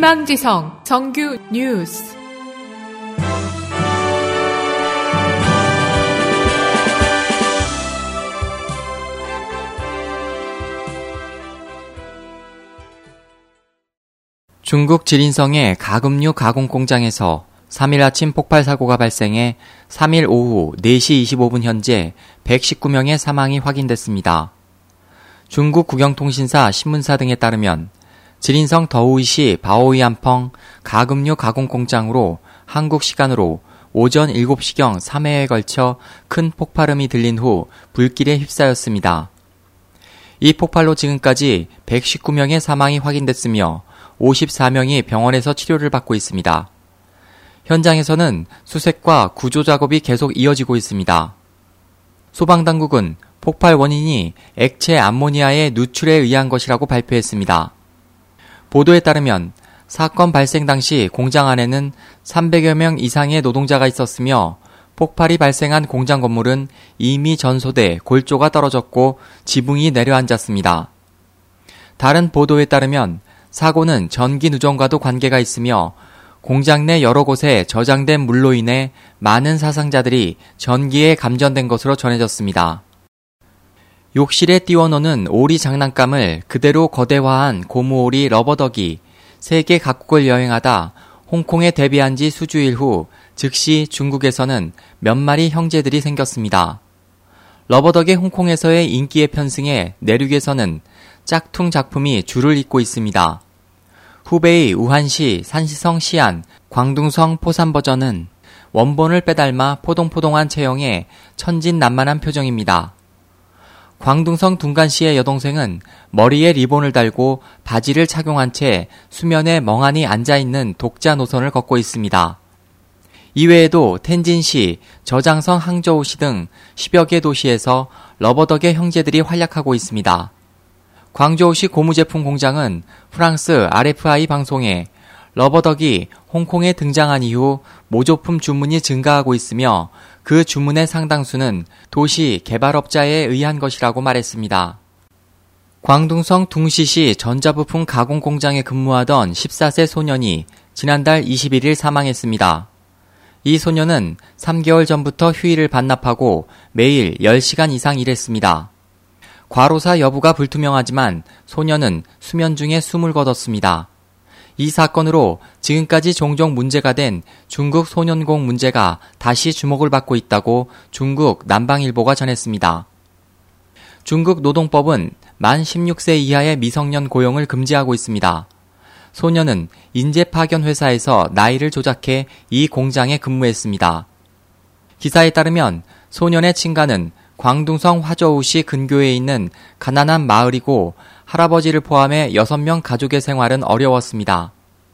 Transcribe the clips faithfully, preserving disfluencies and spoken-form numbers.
희망지성 정규 뉴스. 중국 지린성의 가금류 가공 공장에서 삼 일 아침 폭발 사고가 발생해 삼 일 오후 네 시 이십오 분 현재 백십구 명의 사망이 확인됐습니다. 중국 국영통신사 신문사 등에 따르면 지린성 더우이시 바오이안펑 가금류 가공 공장으로 한국 시간으로 오전 일곱 시경 삼 회에 걸쳐 큰 폭발음이 들린 후 불길에 휩싸였습니다. 이 폭발로 지금까지 백십구 명의 사망이 확인됐으며 오십사 명이 병원에서 치료를 받고 있습니다. 현장에서는 수색과 구조 작업이 계속 이어지고 있습니다. 소방당국은 폭발 원인이 액체 암모니아의 누출에 의한 것이라고 발표했습니다. 보도에 따르면 사건 발생 당시 공장 안에는 삼백여 명 이상의 노동자가 있었으며 폭발이 발생한 공장 건물은 이미 전소돼 골조가 떨어졌고 지붕이 내려앉았습니다. 다른 보도에 따르면 사고는 전기 누전과도 관계가 있으며 공장 내 여러 곳에 저장된 물로 인해 많은 사상자들이 전기에 감전된 것으로 전해졌습니다. 욕실에 띄워놓는 오리 장난감을 그대로 거대화한 고무오리 러버덕이 세계 각국을 여행하다 홍콩에 데뷔한 지 수주일 후 즉시 중국에서는 몇 마리 형제들이 생겼습니다. 러버덕의 홍콩에서의 인기에 편승해 내륙에서는 짝퉁 작품이 줄을 잇고 있습니다. 후베이 우한시 산시성 시안, 광둥성 포산 버전은 원본을 빼닮아 포동포동한 체형에 천진난만한 표정입니다. 광둥성 둥간시의 여동생은 머리에 리본을 달고 바지를 착용한 채 수면에 멍하니 앉아있는 독자 노선을 걷고 있습니다. 이외에도 텐진시, 저장성 항저우시 등 십여 개 도시에서 러버덕의 형제들이 활약하고 있습니다. 광저우시 고무제품 공장은 프랑스 알에프아이 방송에 러버덕이 홍콩에 등장한 이후 모조품 주문이 증가하고 있으며 그 주문의 상당수는 도시 개발업자에 의한 것이라고 말했습니다. 광둥성 둥시시 전자부품 가공 공장에 근무하던 십사 세 소년이 지난달 이십일 일 사망했습니다. 이 소년은 삼 개월 전부터 휴일을 반납하고 매일 열 시간 이상 일했습니다. 과로사 여부가 불투명하지만 소년은 수면 중에 숨을 거뒀습니다. 이 사건으로 지금까지 종종 문제가 된 중국 소년공 문제가 다시 주목을 받고 있다고 중국 남방일보가 전했습니다. 중국 노동법은 만 십육 세 이하의 미성년 고용을 금지하고 있습니다. 소년은 인재 파견 회사에서 나이를 조작해 이 공장에 근무했습니다. 기사에 따르면 소년의 친가는 광둥성 화저우시 근교에 있는 가난한 마을이고 할아버지를 포함해 여섯 명 가족의 생활은 어려웠습니다.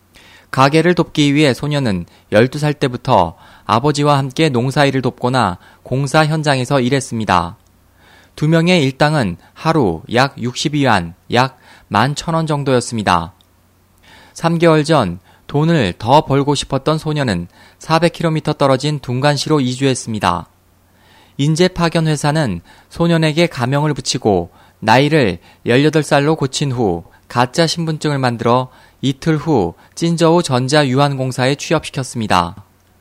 가게를 돕기 위해 소년은 열두 살 때부터 아버지와 함께 농사일을 돕거나 공사 현장에서 일했습니다. 두 명의 일당은 하루 약 육십 위안, 약 만 천 원 정도였습니다. 삼 개월 전 돈을 더 벌고 싶었던 소년은 사백 킬로미터 떨어진 둥간시로 이주했습니다. 인재 파견 회사는 소년에게 가명을 붙이고 나이를 열여덟 살로 고친 후 가짜 신분증을 만들어 이틀 후 찐저우 전자유한공사에 취업시켰습니다.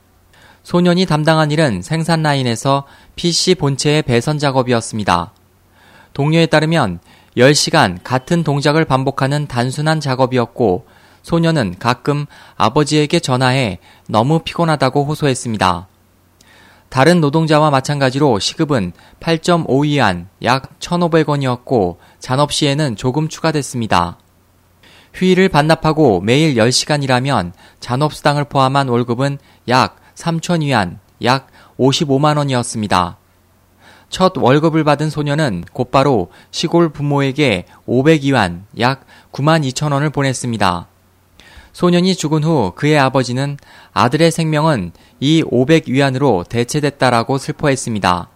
소년이 담당한 일은 생산 라인에서 피씨 본체의 배선 작업이었습니다. 동료에 따르면 열 시간 같은 동작을 반복하는 단순한 작업이었고 소년은 가끔 아버지에게 전화해 너무 피곤하다고 호소했습니다. 다른 노동자와 마찬가지로 시급은 팔 점 오 위안, 약 천오백 원이었고 잔업 시에는 조금 추가됐습니다. 휴일을 반납하고 매일 열 시간 일하면 잔업수당을 포함한 월급은 약 삼천 위안, 약 오십오만 원이었습니다. 첫 월급을 받은 소년은 곧바로 시골 부모에게 오백 위안, 약 구만 이천 원을 보냈습니다. 소년이 죽은 후 그의 아버지는 아들의 생명은 이 오백 위안으로 대체됐다라고 슬퍼했습니다.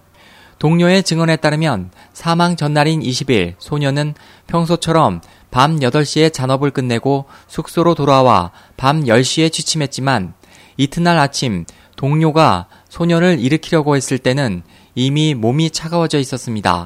동료의 증언에 따르면 사망 전날인 이십 일 소년은 평소처럼 밤 여덟 시에 잔업을 끝내고 숙소로 돌아와 밤 열 시에 취침했지만 이튿날 아침 동료가 소년을 일으키려고 했을 때는 이미 몸이 차가워져 있었습니다.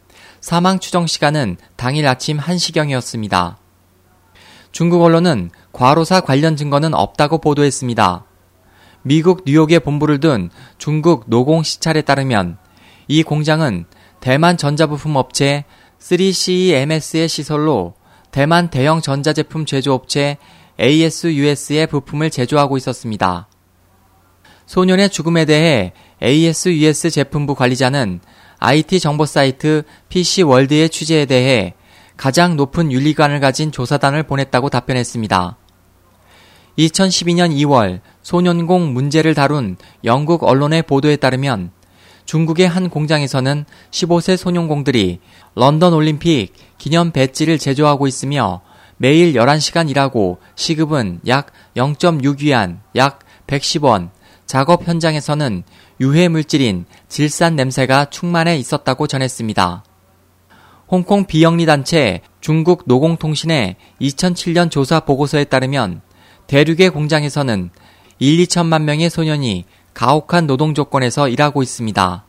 사망 추정 시간은 당일 아침 한 시경이었습니다. 중국 언론은 과로사 관련 증거는 없다고 보도했습니다. 미국 뉴욕에 본부를 둔 중국 노공 시찰에 따르면 이 공장은 대만 전자부품 업체 쓰리 씨이엠에스의 시설로 대만 대형 전자제품 제조업체 에이에스유에스의 부품을 제조하고 있었습니다. 소년의 죽음에 대해 에이에스유에스 제품부 관리자는 아이티 정보 사이트 피씨월드의 취재에 대해 가장 높은 윤리관을 가진 조사단을 보냈다고 답변했습니다. 이천십이 년 이월 소년공 문제를 다룬 영국 언론의 보도에 따르면 중국의 한 공장에서는 십오 세 소년공들이 런던 올림픽 기념 배지를 제조하고 있으며 매일 열한 시간 일하고 시급은 약 영 점 육 위안, 약 백십 원, 작업 현장에서는 유해 물질인 질산 냄새가 충만해 있었다고 전했습니다. 홍콩 비영리 단체 중국 노공통신의 이천칠 년 조사 보고서에 따르면 대륙의 공장에서는 일, 이천만 명의 소년이 가혹한 노동 조건에서 일하고 있습니다.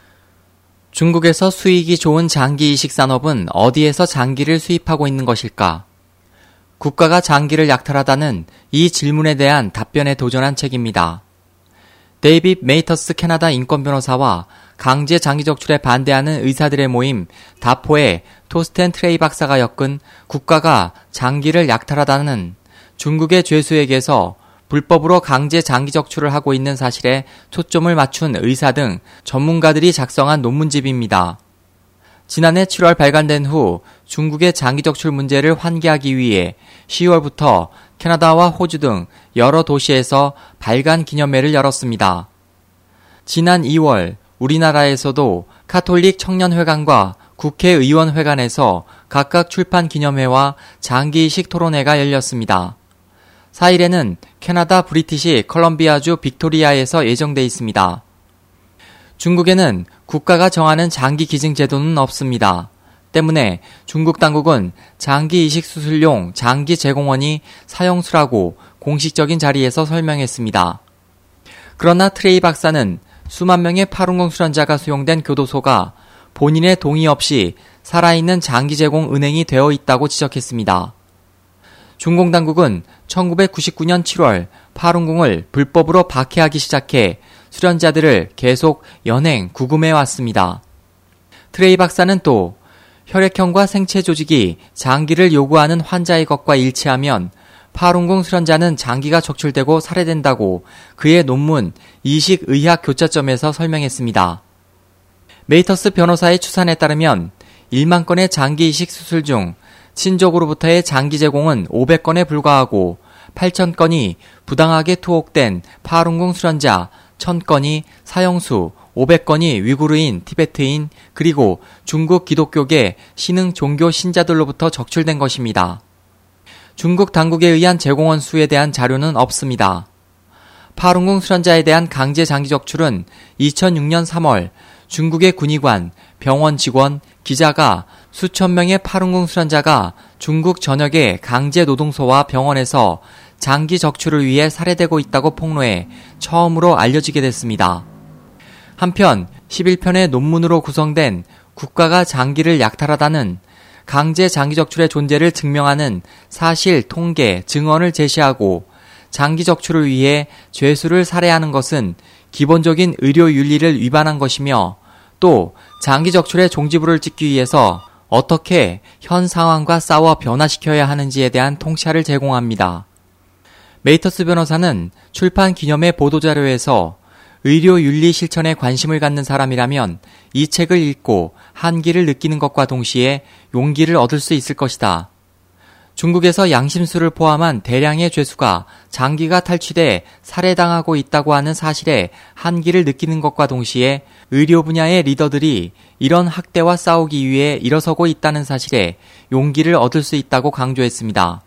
중국에서 수익이 좋은 장기 이식 산업은 어디에서 장기를 수입하고 있는 것일까? 국가가 장기를 약탈하다는 이 질문에 대한 답변에 도전한 책입니다. 데이빗 메이터스 캐나다 인권변호사와 강제 장기 적출에 반대하는 의사들의 모임 다포의 토스텐 트레이 박사가 엮은 국가가 장기를 약탈하다는 중국의 죄수에게서 불법으로 강제 장기 적출을 하고 있는 사실에 초점을 맞춘 의사 등 전문가들이 작성한 논문집입니다. 지난해 칠월 발간된 후 중국의 장기 적출 문제를 환기하기 위해 시월부터 캐나다와 호주 등 여러 도시에서 발간 기념회를 열었습니다. 지난 이월 우리나라에서도 카톨릭 청년회관과 국회의원회관에서 각각 출판 기념회와 장기이식 토론회가 열렸습니다. 사 일에는 캐나다 브리티시 컬럼비아주 빅토리아에서 예정돼 있습니다. 중국에는 국가가 정하는 장기 기증 제도는 없습니다. 때문에 중국 당국은 장기 이식 수술용 장기 제공원이 사형수라고 공식적인 자리에서 설명했습니다. 그러나 트레이 박사는 수만 명의 파룬공 수련자가 수용된 교도소가 본인의 동의 없이 살아있는 장기 제공 은행이 되어 있다고 지적했습니다. 중공 당국은 천구백구십구 년 칠월 파룬공을 불법으로 박해하기 시작해 수련자들을 계속 연행, 구금해 왔습니다. 트레이 박사는 또 혈액형과 생체 조직이 장기를 요구하는 환자의 것과 일치하면 파룬공 수련자는 장기가 적출되고 살해된다고 그의 논문 이식의학 교차점에서 설명했습니다. 메이터스 변호사의 추산에 따르면 일만 건의 장기 이식 수술 중 친족으로부터의 장기 제공은 오백 건에 불과하고 팔천 건이 부당하게 투옥된 파룬공 수련자, 천 건이 사형수, 오백 건이 위구르인, 티베트인, 그리고 중국 기독교계 신흥 종교 신자들로부터 적출된 것입니다. 중국 당국에 의한 제공원 수에 대한 자료는 없습니다. 파룬공 수련자에 대한 강제 장기 적출은 이천육 년 삼월 중국의 군의관, 병원 직원, 기자가 수천 명의 파룬공 수련자가 중국 전역의 강제 노동소와 병원에서 장기 적출을 위해 살해되고 있다고 폭로해 처음으로 알려지게 됐습니다. 한편 십일 편의 논문으로 구성된 국가가 장기를 약탈하다는 강제 장기 적출의 존재를 증명하는 사실, 통계, 증언을 제시하고 장기 적출을 위해 죄수를 살해하는 것은 기본적인 의료 윤리를 위반한 것이며 또 장기 적출의 종지부를 찍기 위해서 어떻게 현 상황과 싸워 변화시켜야 하는지에 대한 통찰을 제공합니다. 메이터스 변호사는 출판 기념회 보도자료에서 의료 윤리 실천에 관심을 갖는 사람이라면 이 책을 읽고 한기를 느끼는 것과 동시에 용기를 얻을 수 있을 것이다. 중국에서 양심수를 포함한 대량의 죄수가 장기가 탈취돼 살해당하고 있다고 하는 사실에 한기를 느끼는 것과 동시에 의료 분야의 리더들이 이런 학대와 싸우기 위해 일어서고 있다는 사실에 용기를 얻을 수 있다고 강조했습니다.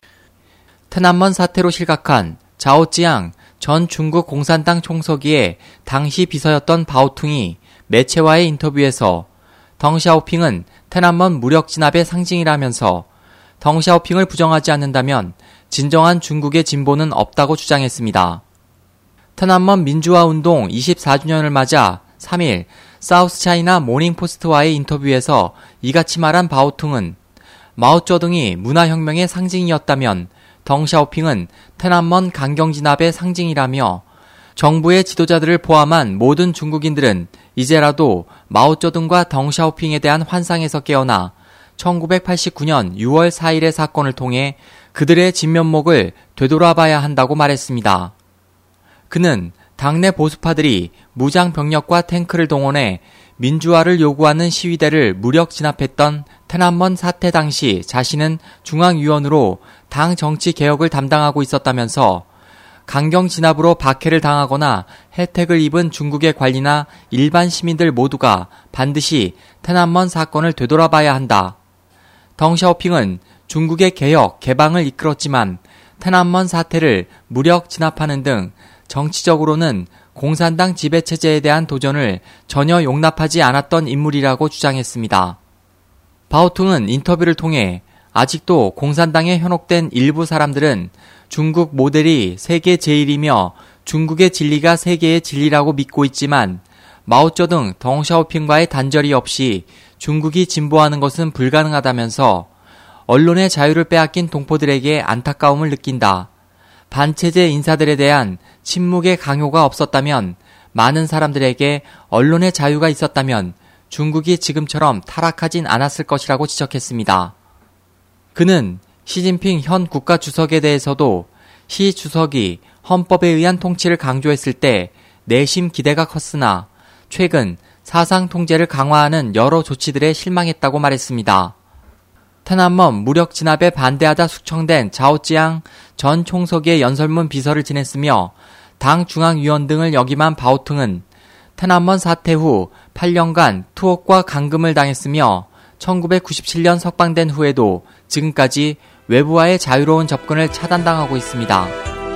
테난먼 사태로 실각한 자오찌양 전 중국 공산당 총서기의 당시 비서였던 바오퉁이 매체와의 인터뷰에서 덩샤오핑은 테난먼 무력 진압의 상징이라면서 덩샤오핑을 부정하지 않는다면 진정한 중국의 진보는 없다고 주장했습니다. 테난먼 민주화운동 이십사 주년을 맞아 삼 일 사우스차이나 모닝포스트와의 인터뷰에서 이같이 말한 바오퉁은 마오쩌둥이 문화혁명의 상징이었다면 덩샤오핑은 테난먼 강경 진압의 상징이라며 정부의 지도자들을 포함한 모든 중국인들은 이제라도 마오쩌둥과 덩샤오핑에 대한 환상에서 깨어나 천구백팔십구 년 유월 사일의 사건을 통해 그들의 진면목을 되돌아봐야 한다고 말했습니다. 그는 당내 보수파들이 무장 병력과 탱크를 동원해 민주화를 요구하는 시위대를 무력 진압했던 테난먼 사태 당시 자신은 중앙위원으로 당 정치 개혁을 담당하고 있었다면서 강경 진압으로 박해를 당하거나 혜택을 입은 중국의 관리나 일반 시민들 모두가 반드시 테난먼 사건을 되돌아봐야 한다. 덩샤오핑은 중국의 개혁, 개방을 이끌었지만 테난먼 사태를 무력 진압하는 등 정치적으로는 공산당 지배체제에 대한 도전을 전혀 용납하지 않았던 인물이라고 주장했습니다. 바오퉁은 인터뷰를 통해 아직도 공산당에 현혹된 일부 사람들은 중국 모델이 세계 제일이며 중국의 진리가 세계의 진리라고 믿고 있지만 마오쩌둥, 덩샤오핑과의 단절이 없이 중국이 진보하는 것은 불가능하다면서 언론의 자유를 빼앗긴 동포들에게 안타까움을 느낀다. 반체제 인사들에 대한 침묵의 강요가 없었다면, 많은 사람들에게 언론의 자유가 있었다면 중국이 지금처럼 타락하진 않았을 것이라고 지적했습니다. 그는 시진핑 현 국가주석에 대해서도 시 주석이 헌법에 의한 통치를 강조했을 때 내심 기대가 컸으나 최근 사상 통제를 강화하는 여러 조치들에 실망했다고 말했습니다. 테난먼 무력 진압에 반대하다 숙청된 자오찌양 전 총서기의 연설문 비서를 지냈으며 당 중앙위원 등을 역임한 바오퉁은 테난먼 사태 후 팔 년간 투옥과 감금을 당했으며 천구백구십칠 년 석방된 후에도 지금까지 외부와의 자유로운 접근을 차단당하고 있습니다.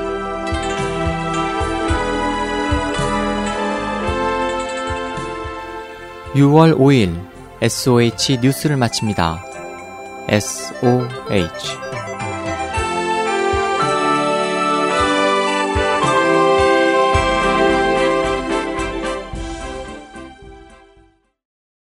유월 오일 에스오에이치 뉴스를 마칩니다. 에스오에이치